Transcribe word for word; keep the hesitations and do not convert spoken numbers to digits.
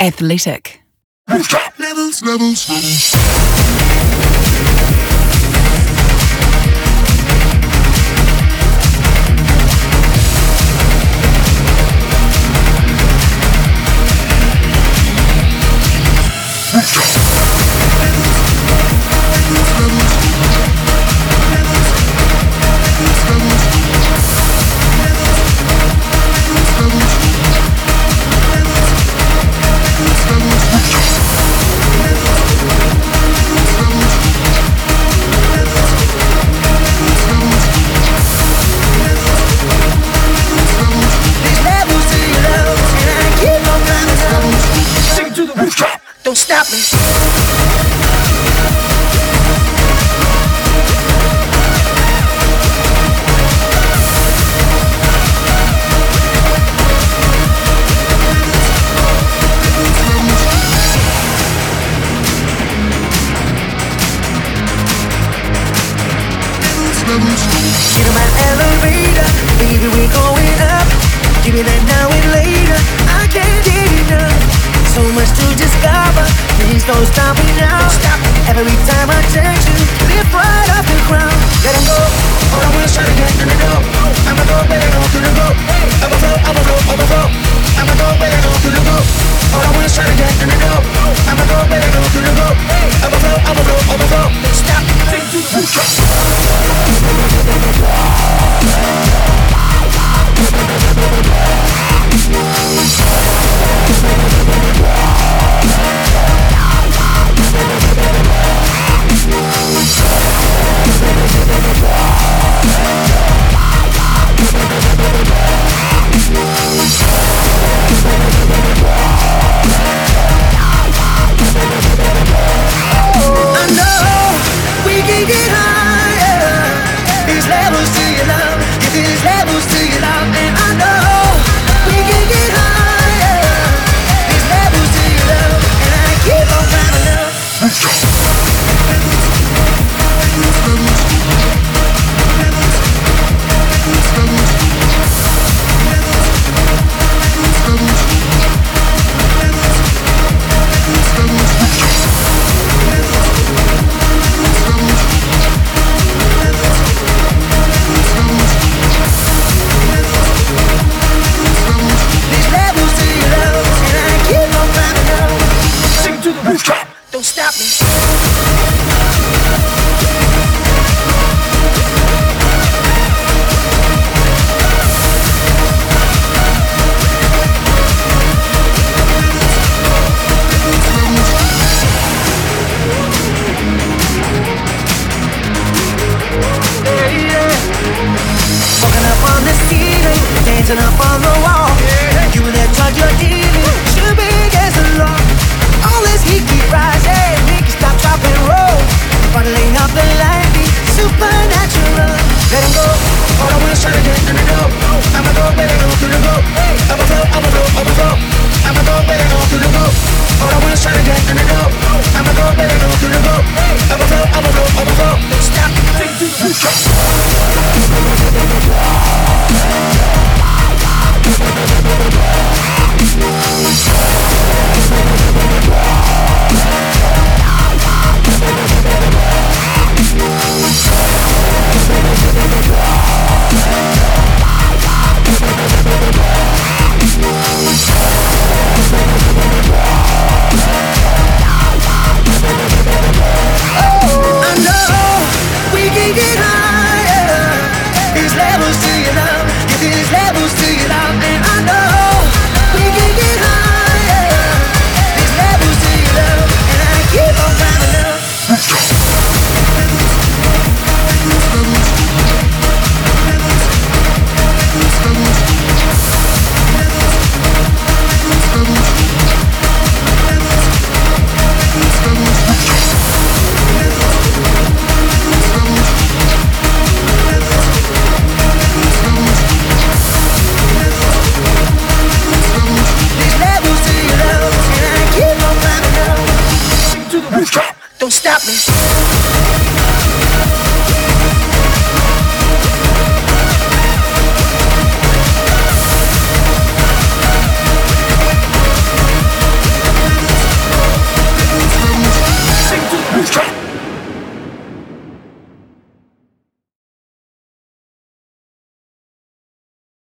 Athletic. Levels, levels, levels. Don't stop me. Get in my elevator, baby, we're going up. Give me that now and later, I can't get enough. So much to discover, please don't stop me now. Stop. Every time I touch you, lift right off the ground. Let 'em go, all I wanna try to get in the door. I'ma go where they go to the go. I'ma go, I'ma go, I'ma go. I'ma go where they go to the go. All I wanna try to get in the door. I'ma go where they go to the go. I'ma go, I'ma go, I'ma go. Stop. Take to the roof. Don't stop me. Walking up on the ceiling, dancing up on the wall. You and that touch you're dealing, should be against the law. All this heat keep rising, make you stop, drop and roll. Funneling up the line, be supernatural. Let 'em go, all I wanna try to get in the door. I'ma go where they go to the go. I'ma go, I'ma go, I'ma go. I'ma go where they go to the go. All I wanna try to get in the door. I'ma go where they go to the go. I'ma go, I'ma go, I'ma go. Stop, take to the roof.